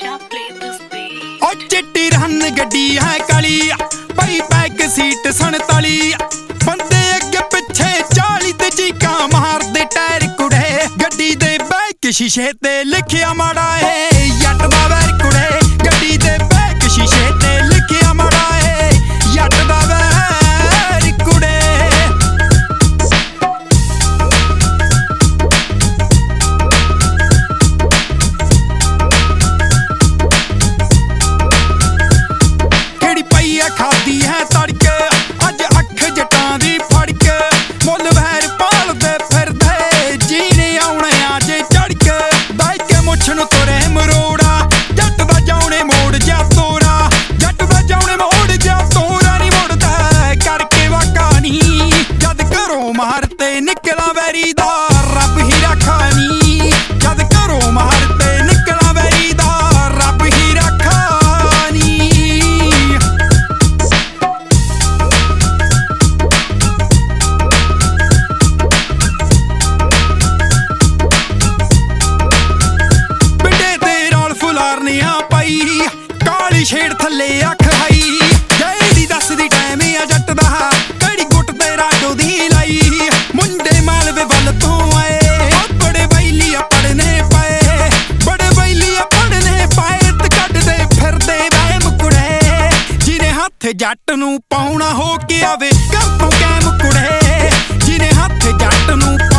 ओ चिट्टी रन गड्डी है काली पई बैक सीट 47 बंदे अगे पिछे 40 ते चीका मारदे टायर कुड़े गड्डी दे बैक शीशे ते लिखिया माड़ा है जट दा वैर कुड़े गड्डी दे बैक शीशे ते लिखिया माड़ा है जट दा वैर कुड़े। खादी है तड़के अज अख जटां दी फड़के मुल वैर पालदे फिरदे जीने आउणे अजे चढ़के दाइके मुछ नूं तुरे मरोड़ा जट दा जाउने मोड़ जा तोरा जट दा जाउने मोड़ जा तोरा नी मुड़दा करके वाका नी जद घरों मारते निकला वैरी दा रब ही रखा नी जद घरों मारते निकला वैरी दा रब ही रखा नी। काली छेड़ थले अख हाई जेड़ी दसदी टाइम आ जट दा कड़ी गुट ते राडो दी लाई मुंडे मालवे वल तो आए बड़े बैलिया पढ़ने पाए बड़े बैलिया पढ़ने पाए ते कड्डदे फिरदे वैम कुड़े जिने हथ जट नूं पाउणा हो के आवे घर तों कैम कुड़े जिने हथ जट नूं